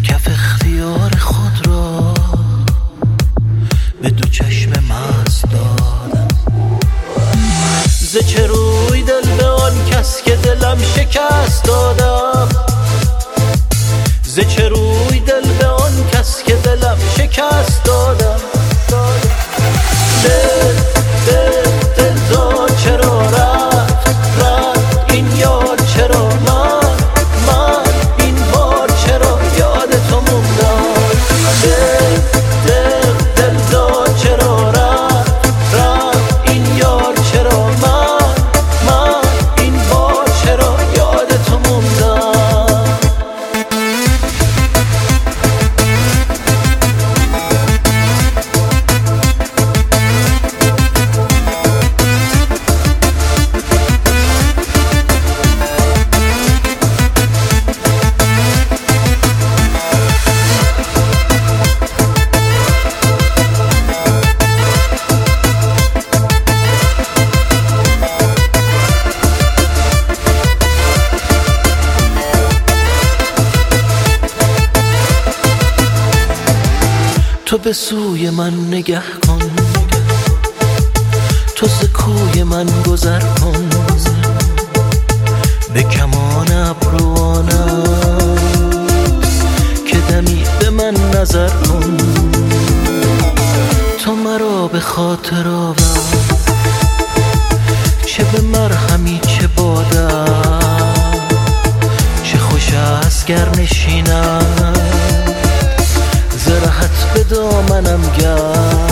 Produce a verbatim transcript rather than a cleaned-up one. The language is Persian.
کف اختیار خود را به دو چشم مست دادم. ز چه روی دل به آن کس که دلم شکست دادم، ز چه روی دل به آن کس که دلم شکست دادم. دل دل دل تا چرا رفت رفت این یار، چرا من من این بار چرا یاد تو موندم. دل دل دل تا چرا رفت رفت این یار، چرا من من این بار چرا یاد تو موندم. تو به سوی من نگه کن، تو ز کوی من گذر کن، به کمان ابروانم که دمی به من نظر کن. تو مرا به خاطر آور، چه به مرهمی چه بادم، چه خوش است گر نشینم ز رهت به دامنم گرد.